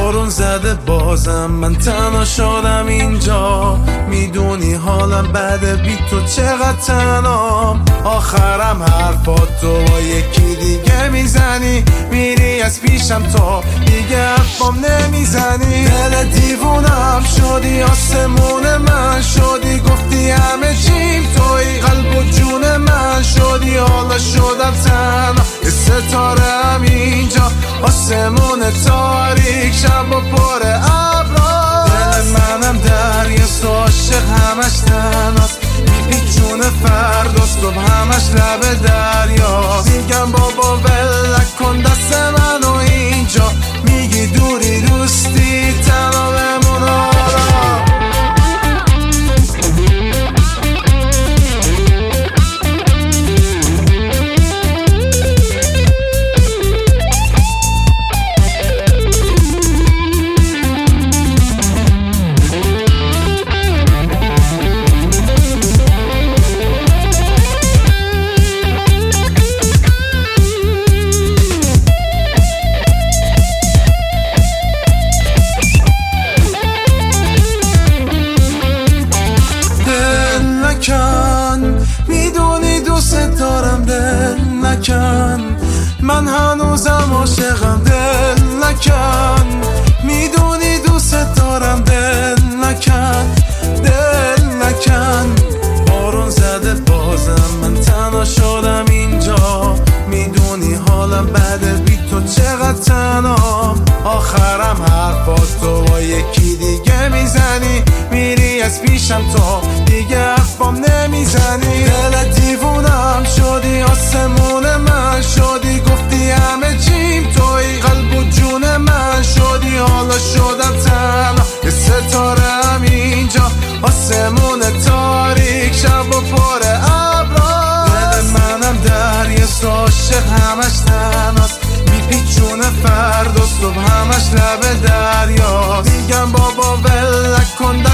بارون زده بازم من تنها شدم اینجا، میدونی حالم بده بی تو چقدر تنهام. آخرم حرفاتو با یکی دیگه میزنی، میری از پیشم تا دیگه حرفام نمیزنی. دل دیوونم شدی، آسمون من شدی، گفتی همه چیم توی قلب و جون من شدی. حالا شدم تنها، ستاره هم اینجا، آسمون تاریک، شب و پر ابرا. دل منم دریاست و عاشق همش تنهاست، میپیچون فرداست و همش لب دریا. میگم بابا ول کن دست منو اینجا، میگی دوری دوستی تنها بمون حالا. میدونی دوست دارم، دل نکن، من هنوزم عاشقم، دل نکن. میدونی دوست دارم، دل نکن، دل نکن. بارون زده بازم من تنها شدم اینجا، میدونی حالم بده بی تو چقدر تنهام. آخرم حرفاتو با یکی دیگه میزنی، میری از پیشم تا دیگه حرفام نمیزنی. دل دیوونم شدی، آسمون من شدی، گفتی همه چیم توی قلب و جون من شدی. حالا شدم تنها، ستاره هم اینجا، آسمون تاریک، شب و پر ابرا. دل منم دریاست و عاشق همش تنهاست، میپیچون فرداست و همش لب دریا. میگم بابا ول کن